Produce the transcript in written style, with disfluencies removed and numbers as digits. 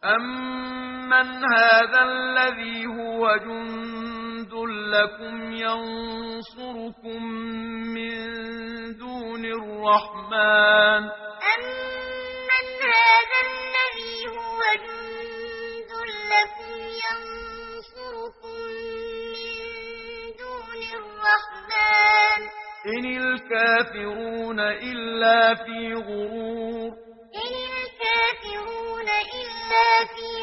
أَمَّنْ هَٰذَا الَّذِي هُوَ جُندٌ لَّكُمْ يَنصُرُكُم مِّن دُونِ الرَّحْمَٰنِ أَمَّنْ هَٰذَا الَّذِي هُوَ جُندٌ لَّكُمْ يَنصُرُكُم مِّن دُونِ الرَّحْمَٰنِ إِنِ الْكَافِرُونَ إِلَّا فِي غُرُورٍ إِنِ الْكَافِرُونَ إِلَّا فِي